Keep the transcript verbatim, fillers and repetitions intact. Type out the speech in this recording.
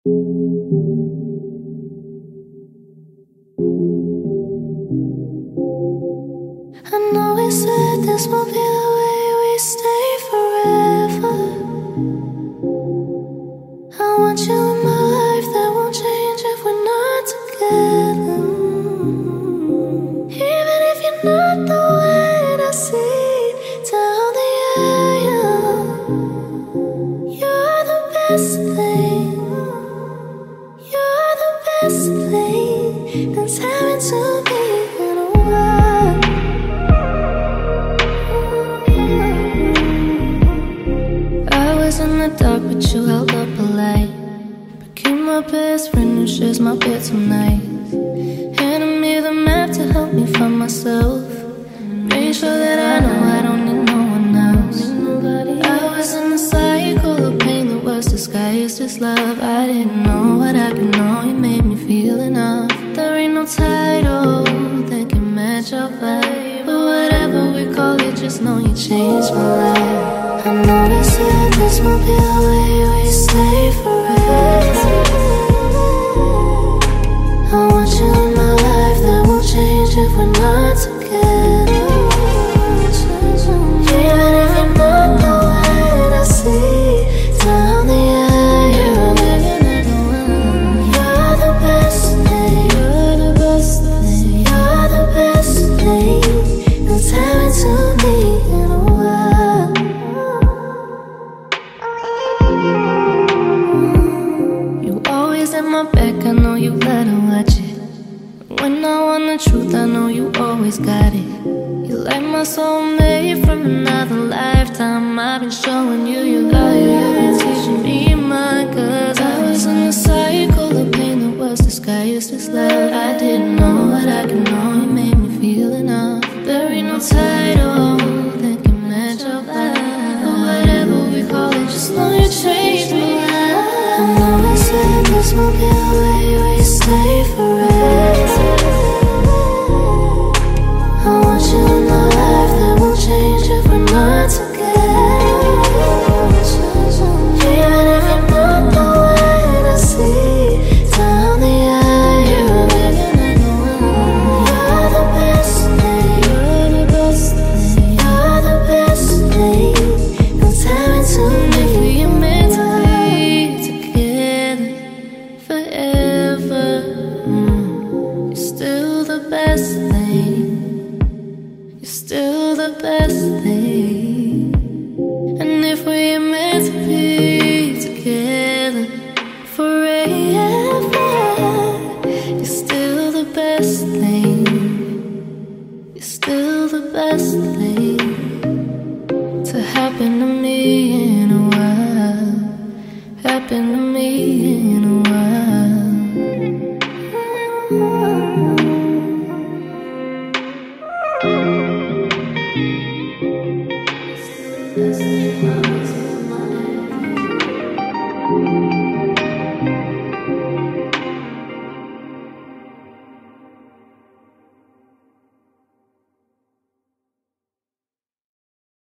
I know we said this won't be the way we stay forever. I want you in my life, that won't change if we're not together. Even if you're not the one I see down the aisle, you're the best thing. You're the best thing that's happened to me in a while. I was in the dark, but you held up a light. Became my best friend who shares my bed tonight. Handed me the map to help me find myself. Made sure that I know I don't need no one else. I was in the cycle of pain that was disguised as love. I didn't know what I could know, you made me feel enough. There ain't no title that can match our vibe, but whatever we call it, just know you changed my life. I know they said this won't be the way we stay forever. I want you in my life, that won't change if we're not together. Even if you're not the one I see down the aisle, you're the best thing. You're the best thing. You're the best thing that's happened to me in a while. You always at my back, I know you let her watch it. When I want the truth, I know you always got it. You like my soulmate from another lifetime. I've been showing you your value, you've been teaching me mine. Cause I was in a cycle of pain that was disguised as love. I didn't know what I could know, you made me feel enough. There ain't no title that can match our vibe, but whatever we call it, just know you changed my life. I know they said this won't be the way we stay forever. I want you in my life, that won't change if we're not together. Even if you're not the one I see down the aisle, you're the best thing. You're the best thing. You're the best thing that's happened to me. If we are meant to be together forever, mm, you're still the best thing. You're still the best thing. And if we are meant to be together forever, you're still the best thing. You're still the best thing to happen to me in a while. Happen to me in a while.